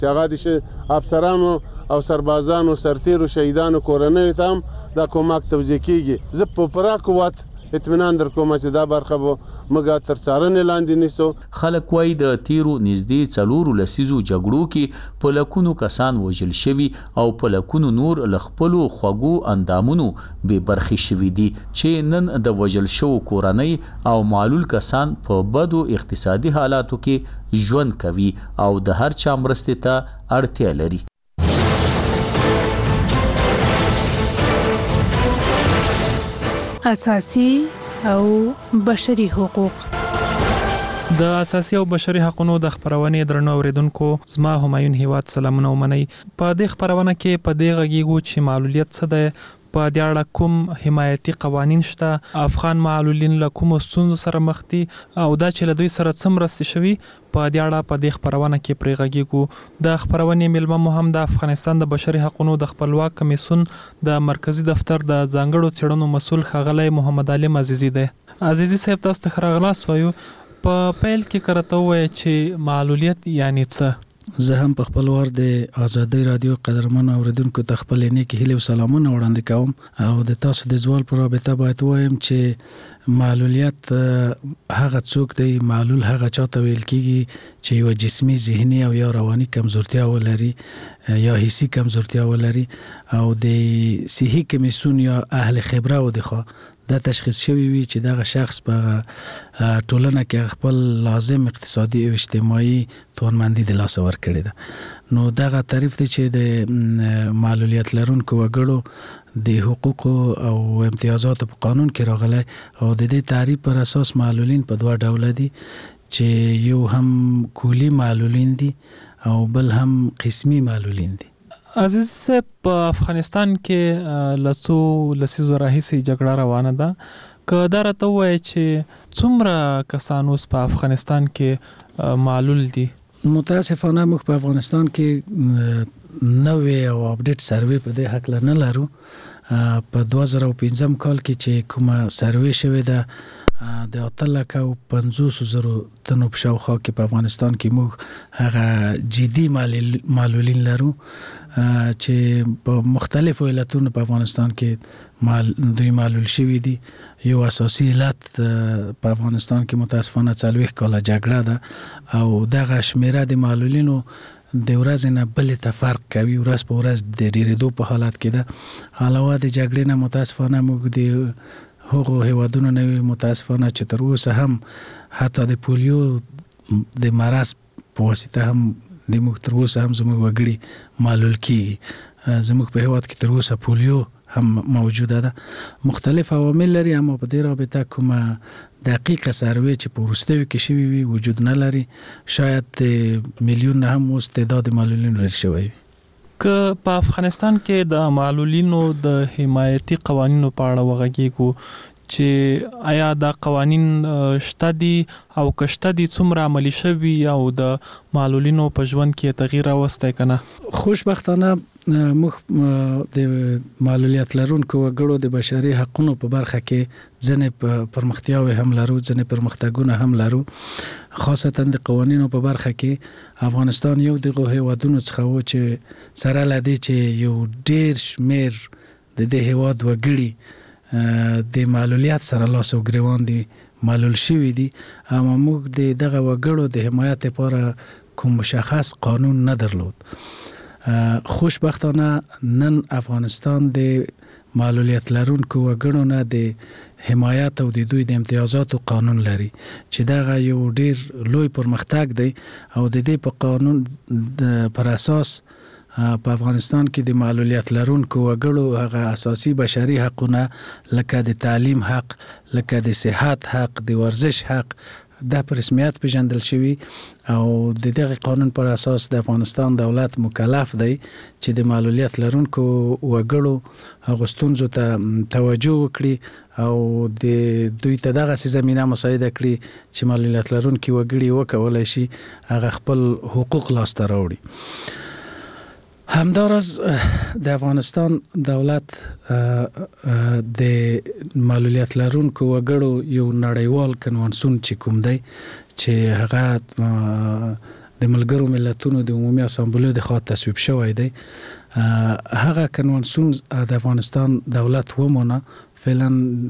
چې هغه د افسرانو او سربازانو سرتیرو شهیدانو کورنیو ته هم دا کمک توزیع کیږي. زه په پوره قوت اطمینان در کوم چې دا برخه به موږ تر څارنې لاندې نیسو. خلک وایي د تیرو نږدې 4 لسیزو جګړو کې په لکونو کسان وژل شوي او په لکونو نور له خپلو خوږو اندامونو بې برخې شوي دي چې نن د وژل شوو کورنۍ او معلول کسان په بدو اقتصادي حالاتو کې ژوند کوي او د هر چا مرستې ته اړتیا لري. اساسي او بشري حقوق. د اساسي او بشري حقوقو د خبرونې درنو اوریدونکو زما همایون هیواد سلامونه ومنئ. په دې خبرونه کې په دې غږیږو چې معلولیت څه ده، په دې اړه کوم حمایتي قوانین شته، افغان معلولین له کومو ستونزو سره مخ دي او دا چې له دوی سره څه مرستې شوي، په دې اړه په دې خبرونه کې پرې غږیږو. د خبرونې میلمه مو هم د افغانستان د بشري حقوقو د خپلواک کمیسیون د مرکزی دفتر د ځانګړو څېړنو مسؤل ښاغلی محمد علیم عزیزي دی. عزیزي صاحب، تاسو ته ښه راغلاست وایو. په پیل کې کرته وایي چې معلولیت یعنی څه؟ زه هم په خپل وار د آزادۍ رادیو قدرمنو اوریدونکو ته خپل نیک هیلې او سلامونه وړاندې کوم او د تاسو د زوال پر رابطه باید وایم چې معلولیت هغه څوک دی، معلول هغه چاته ویل کیږي چې یو جسمي، ذهني او یا رواني کمزورتیا ولري یا حسي کمزورتیا ولري او د صحي کمیسیون یا اهل خبره و دغه دا تشخیص شوی وي چې دغه شخص په ټولنه کې خپل لازم اقتصادي او اجتماعي توانمندي د لاس ورکړي ده. نو دغه تعریف دی چې د معلولیت لرونکو وګړو د حقوقو او امتیازاتو په قانون کې راغلی او د دې تعریف پر اساس معلولین په 2 ډوله دي چې یو هم کلی معلولین دي او بل هم قسمی معلولین دي. عزیز صاحب، په افغانستان کې لسو لسیزو راهیسې جګړه روانه ده. که دا راته ووایي چې څومره کسان اوس په افغانستان کې معلول دي؟ متاسفانه موږ په افغانستان کې نوې او اپډیټ سروې په دې حق نه لرو. په 2015 کال کې چې کومه سروې شوې ده د 850,000 تنو په شاوخوا کې په افغانستان کې موږ هغه جدي معلولین لرو چې په مختلفو علتونو په افغانستان کې دوی معلول شوي دي. یو اساسي علت په افغانستان کې متاسفانه 40 کاله جګړه ده او دغه شمیره د معلولینو د ورځې نه بلې ته فرق کوي، ورځ په ورځ د ډېرېدو په حالت کې ده. علاوه د جګړې نه متاسفانه موږ د هغو هیوادونو نه متاسفانه چې تر اوسه هم حتی د پولیو د مرض په واسطه هم د موږ تر اوسه هم زموږ وګړي معلول کیږي. زموږ په هیواد کې تر اوسه پولیو هم موجوده ده. مختلف عوامل لري، اما په دې رابطه کومه دقیقه سروې چې په وروستیو کې شوي وي وجود نه لري. شاید د میلیون هم اوس تعداد معلولین ډېر شوی وي. که په افغانستان کې د معلولینو د حمایتي قوانینو په اړه وغږیږو چې آیا دا قوانین شته دي او که شته دي څومره عملي شوي او د معلولینو په ژوند کې تغییر راوستی که نه؟ خوشبختانه موږ د معلولیت لرونکو وګړو د بشري حقوقو په برخه کې ځنې پرمختیاوې هم لرو، ځنې پرمختګونه هم لرو. خاصتا د قوانینو په برخه کې افغانستان یو دغه هیوادونو څخه و چې سره لدی چې یو ډیر شمیر د دې هیواد وګړي د معلولیت سره لاس او ګریوان دي معلول شوي دي، اما موږ د دغه وګړو د حمایت لپاره کوم مشخص قانون نه درلود. خوشبختانه نن افغانستان د معلولیت لرونکو وګړو نه د حمایت او د دوی د امتیازاتو قانون لري چې دغه یو ډیر لوی پرمختګ دی او د دې په قانون پر اساس په افغانستان کې د معلولیت لرونکو وګړو هغه اساسي بشري حقونه لکه د تعلیم حق، لکه د صحت حق، د ورزش حق د په رسمیت پیژندل شوی او د دغه قانون پر اساس د افغانستان دولت مکلف دی چې د معلولیت لرونکو وګړو هغه ستونزو ته توجه وکړي او د دوی ته دغه زمينه مساعده کړي چې معلولیت لرونکي وګړي وکولای شي هغه خپل حقوق لاسته راوړي. همداراز د افغانستان دولت د معلولیت لرونکو وګړو یو نړیوال کنوانسیون چې کوم دی چې هغه د ملګرو ملتونو د عمومي اسامبلې د خوا تصویب شوی دی. هغه کنوانسیون د افغانستان دولت ومونه فعلا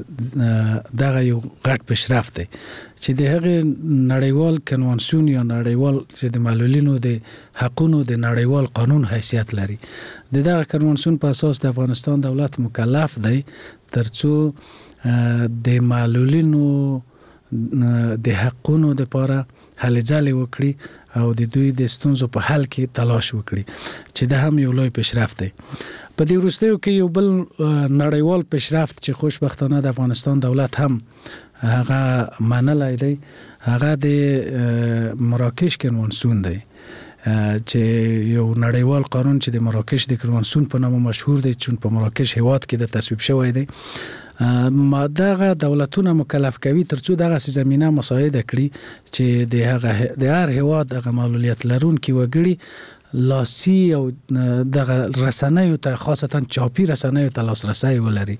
دغه یو غټ پیشرفت دی چې د هغه نړیوال کنوانسیون یا نړیوال چې د معلولینو د حقونو د نړیوال قانون حیثیت لري. د دغه کنوانسیون په اساس د افغانستان دولت مکلف دی ترڅو د معلولینو د حقونو لپاره هلې ځلې وکړي او د دوی د ستونزو په حل کې تلاش وکړي چې دا هم یو لوی پیشرفت دی. په دې وروستیو کې یو بل نړیوال پیشرفت چې خوشبختانه د افغانستان دولت هم هغه منلی دی هغه د مراکش کنوانسیون دی چې یو نړیوال قانون چې د مراکش د کنوانسیون په نامه مشهور دی چون په مراکش هیواد کې د تصویب شوی دی. ما دغه دولتونه مکلف کوي ترڅو دغه زمينه مساعده کړي چې د هر هیواد دغه معلولیت لرونکي وګړي لاسي او دغه رسنیو ته خاصتا چاپی رسنیو ته لاسرسی ولري.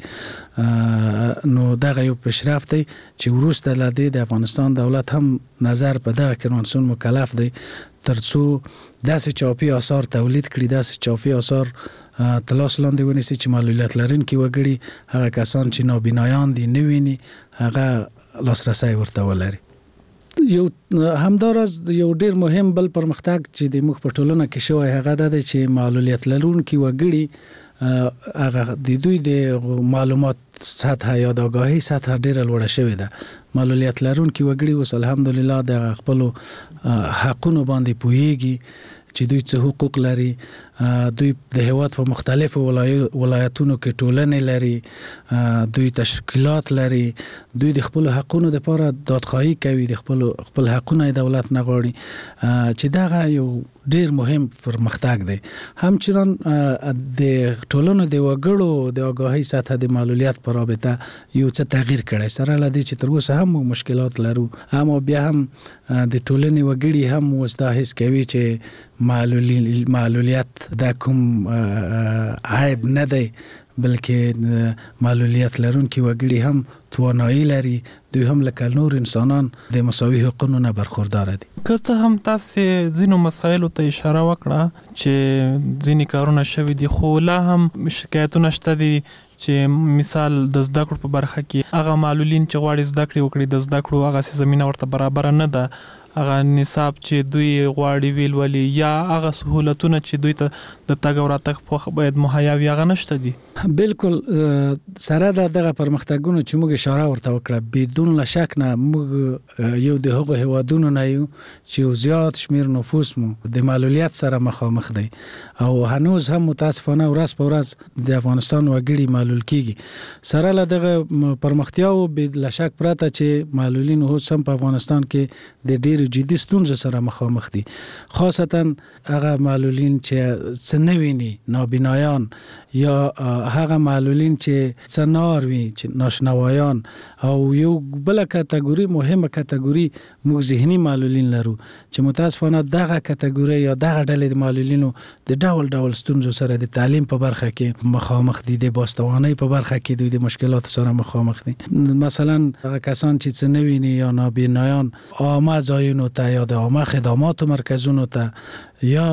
نو دغه یو پیشرفت دی چې وروسته له دې د افغانستان دولت هم نظر په دغه کنوانسیون مکلف دی ترڅو داسې چاپی آثار تولید کړي داسې چاپی آثار تلاش لاندې ونیسي چې معلولیت لرونکي وګړي هغه کسان چې نابینایان دي نه ویني هغه لاسرسی ورته ولري. یو همداراز یو ډیر مهم بل پرمختګ چې د موږ په ټولنه کې شوی هغه دا دی چې معلولیت لرونکي وګړي هغه د دوی د معلومات سطح یا د آگاهی سطح ډیره لوړه شوې ده. معلولیت لرونکي وګړي اوس الحمدلله د خپل حقونو باندې پوهیږي چې دوی څه حقوق لري. دوی د هیواد په مختلفو ولایتونو کې ټولنې لري دوی تشکیلات لري دوی د خپل حقونو لپاره دادخواهی کوي د خپل حقونه دولت نه غواړي چې دغه یو ډیر مهم پرمختګ دی. همچنان د ټولنو د وګړو د آگاهی سطح د معلولیت پر رابطه یو څه تغییر کړی سره لدی چې تر اوسه هم مشکلات لرو اما بیا هم د ټولنې وګړي هم وسدا حس کوي چې معلولیت دا کوم عیب نه دی بلکې معلولیت لرونکي وګړي هم توانایی لري دوی هم لکه نور انسانان د مساوي حقوقو نه برخوردار دي. که څه هم تاسو ځینو مسایلو ته اشاره وکړه چې ځینې کارونه شوي دي خو لا هم شکایتونه شته دي چې مثال د زده کړو په برخه کې هغه معلولین چې غواړي زده کړې وکړي د زده کړو هغه زمينه ورته برابر نه ده هغه نصاب چې دوی غواړي ویل ولي یا هغه سہولتونه چې دوی ته د تګ او راتګ په باید مهیا وي هغه نشته دي. بالکل سره دغه پرمختګونه چې موږ اشاره ورته وکړه بدون لا شک نه موږ یو د هغو هیوادونو نه یو چې زیات شمیر نفوس مو د معلولیت سره مخامخ دی او هنوز هم متاسفانه ورځ په ورځ د افغانستان وګړي معلول کیږي. سره له دغه پرمختیاو به لا شک پراته چې معلولین هو سم په افغانستان کې د ډیر جدي ستونزو سره مخامخ دي خاصتا هغه معلولین چې سنویني نابینایان یا هغه معلولین چې څنار وي چې ناشنوایان او یو بل کټګوري مهمه کټګوري موږ ذهني معلولین لرو چې متاسفانه دغه کټګوري یا دغه ډلې د معلولینو د ډول ستونزو سره د تعلیم په برخه کې مخامخ دي د باستوانۍ په برخه کې دوی د مشکلاتو سره مخامخ دي. مثلا هغه کسان چې څنویني یا نابینایان عامه ځایونو ته یا د عامه خدماتو مرکزونو ته یا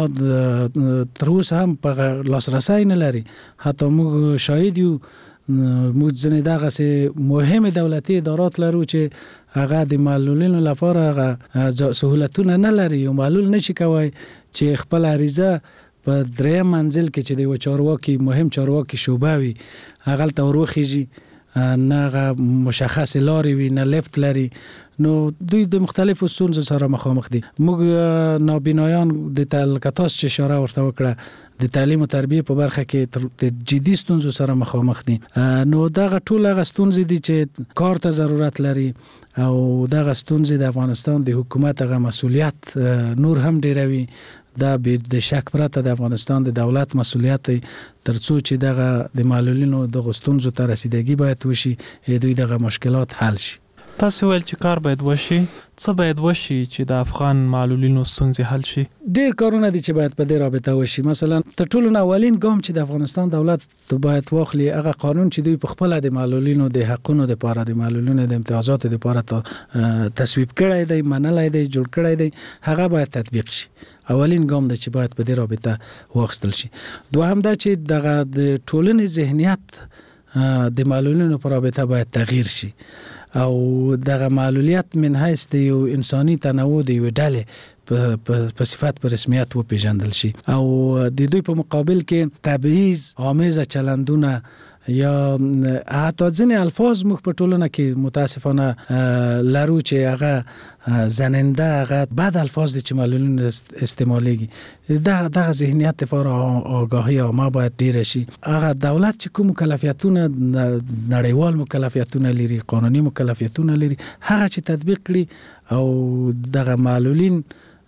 تر اوسه هم په لاسرسی نه لري. حتی موږ شاهد یو موږ ځنې دغه سه مهمه دولتي ادارات لرو چې هغه د معلولینو لپاره هغه سہولتونه نه لري او معلول نشي کوي چې خپل عریضه په دریم منزل کې چې د چارواکي مهم چارواکي شوبه وي هغه ته وروخیږي نه مشخص لاري وي نه لفت لري نو دوی د مختلفو ستونزو سره مخامخ دي. موږ نابینایان د تلکتاس چې اشاره ورته وکړه د تعلیم او تربیه په برخه کې د جدي ستونزو سره مخامخ دي. نو دغه ټول هغه ستونزې دي چې کار ته ضرورت لري او دغه ستونزې د افغانستان د حکومت هغه مسؤلیت نور هم ډیروي دا به شک پرته د افغانستان د دولت مسؤلیت ترڅو چې دغه د معلولینو د ستونزو ته رسیدګي باید وشي دوی دغه مشکلات حل شي. تاسو ویل چې کار باید وشي، څه باید وشي چې د افغان معلولینو ستونزې حل شي؟ ډیر کارونه دي چې باید په دې رابطه وشي. مثلا تر ټولو اولین ګام چې د افغانستان دولت باید واخلي هغه قانون چې دوی په خپل د معلولینو د حقونو لپاره د معلولینو د امتیازاتو لپاره تصویب کړی دی، منلای دی، جوړ کړی دی، هغه باید تطبیق شي. اولین ګام دی چې باید په دې رابطه واخیستل شي. دوهم دا چې دغه د ټولنې ذهنیت د معلولینو په رابطه باید تغییر شي او دغه معلولیت من حیث د یو انساني تنوع د یو ډلې په صفت په رسمیت وپېژندل شي او د دوی په مقابل کې تبعیض آمیزه چلندونه یا حتی ځینې الفاظ موږ په ټولنه کې متاسفانه لرو چې هغه زننده، هغه بد الفاظ دي چې معلولین استعمالیږي. دغه ذهنیت لپاره آگاهی عامه باید ډیره شي. هغه دولت چې کوم مکلفیتونه نړیوال مکلفیتونه لري، قانوني مکلفیتونه لري، هغه چې تطبیق کړي او دغه معلولین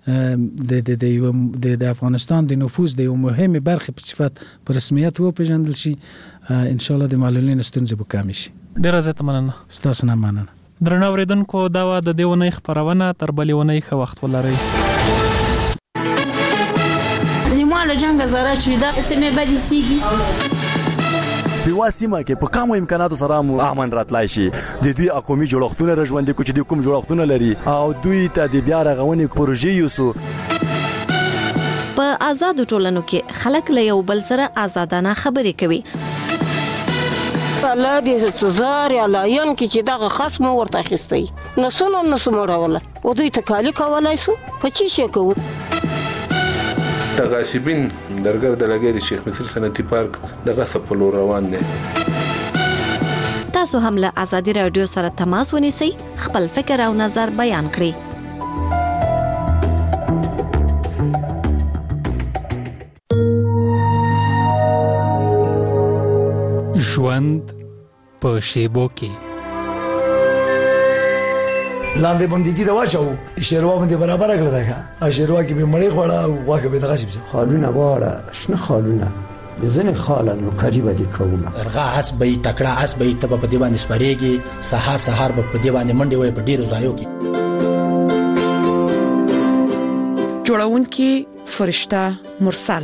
د افغانستان د نفوذ د یو مهمه برخه په صفت په رسمیت وپېژندل شي، ان شاء الله د معلولینو ستونزې به کم شي. ډیره زیاته مننه. ستاسو نه مننه. درنو اوریدونکو، دا و د دې اونۍ خپرونه، تر بلې اونۍ ښه وخت ولرئ. نیمه له جنګ زاره چې دا سمې بدې سیږي په واسمه کې په کومو امکاناتو سره مو امن راتلای شي. د دوی اقومي جوړښتونه رژوندې کو چې د کوم جوړښتونه لري او دوی ته د بیا رغونې پروژې یوسو. په آزادو ټولنو کې خلک له یو بل سره آزادانه خبرې کوي. الله دې څزار یا لاین کې چې دغه خصم ورته اخیستی نسونه مړوله او دوی ته کالی کولای سو په چی شي کوو. تغاسبین درګر د لګي د شیخ مصر صنعتي پارک دغه سپلو روان دي. تاسو هم له آزادي رادیو سره تماس ونیسئ، خپل فکر او نظر بیان کړئ. ژوند په شیبو کې لاندې باندې دا واچو شیروا باندې برابر کړل دا شیروا کې به مړی خوړه او واکه به دغه شي خالونه واړه شنه خالونه زنه خالانو قریبه دي کومه ارغا اس به تکړه اس به ته په دی باندې سپریږي سحر به په دی باندې منډي وي په ډیرو ځایو کې. جوړونکي فرشته مرسل.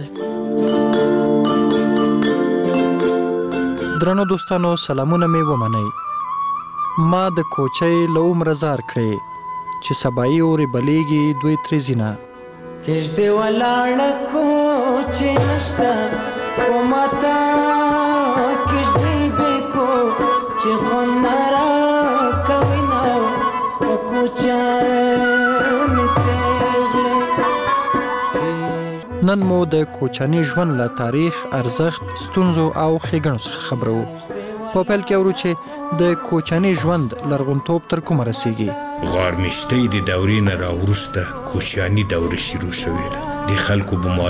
درنو دوستانو، سلامونه مې ومنئ. ما د کوچۍ له عمره زار کړې چې سبایي اورې بلیږي دوی ترې ځینه کېږدې ولاړه کوچې نشته و ماته کېږدې بېکو چې خوند نه راکوي نه په کوچه مې پېغلې. نن مو د کوچني ژوند له تاریخ، ارزښت، ستونزو او ښېګڼو څخه خبرو. په پیل کې اورو چې د کوچني ژوند لرغونتوب تر کومه رسیږي. غارمشتۍ د دورې نه راوروسته کوچیاني دوره شروع شوې ده. د خلکو